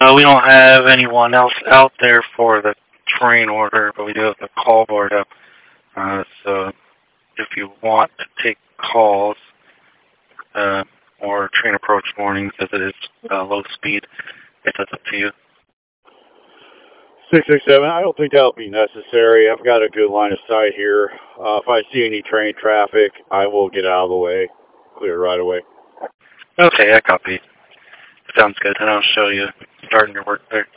We don't have anyone else out there for the train order, but we do have the call board up. So if you want to take calls uh, or train approach warnings, as it is low speed, it's up to you. 667, I don't think that'll be necessary. I've got a good line of sight here. If I see any train traffic, I will get out of the way. Clear right away. Okay, I copy. Sounds good, and I'll show you starting your work there.